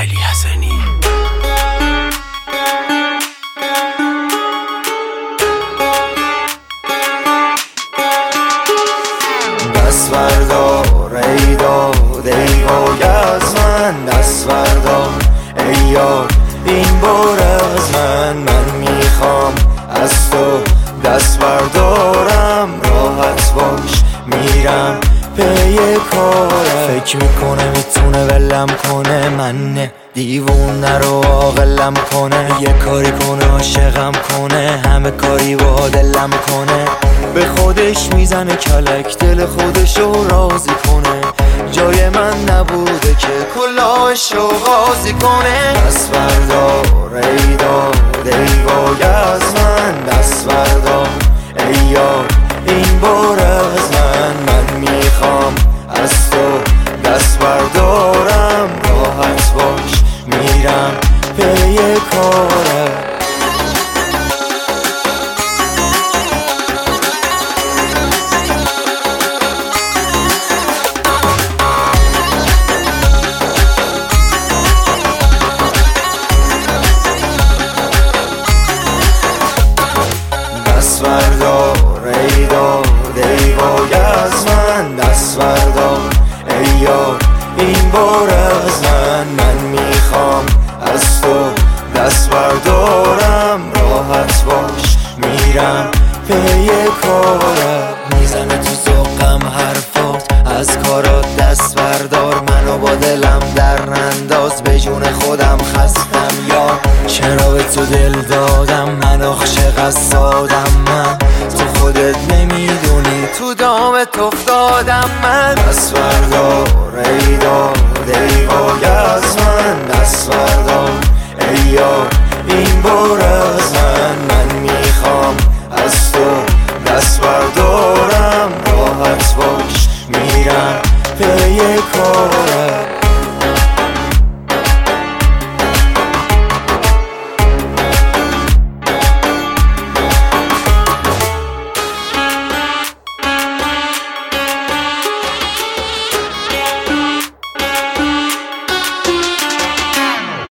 علی حسنی. دست بردار ای داد ای وای از من، دست بردار ای یار این بار از من میخوام از تو دست بردارم، راحت باش میرم پی کارم. فکر میکنه میتونه ولم کنه، من دیوونه رو عاقلم کنه، یه کاری کنه عاشقم کنه، همه کاری با دلم کنه، به خودش میزنه کلک دل خودشو راضی کنه، جای من نبوده که کلاهشو غازی کنه. دست بردار ای داد ای وای از من، دست بردار ای یار این بار از من میخوام از تو دست بردارم، راحت باش میرم پی کارم. دست بردار ای داد ای وای از من، دست بردار ای یار این بار از من میخوام از تو دست بردارم، راحت باش میرم پی کارم. میزنه تو ذوقم حرفات، از کارات دست بردار، منو با دلم در ننداز، به جون خودم خستم یا چرا به تو دل دادم، من عاشق سادم، من تو خودت نمیدونی تو دامت افتادم من. دست بردار ای داد ای وای از من، دست بردار ای یار این بار از من میخوام از تو دست بردارم، راحت باش میرم پی کارم.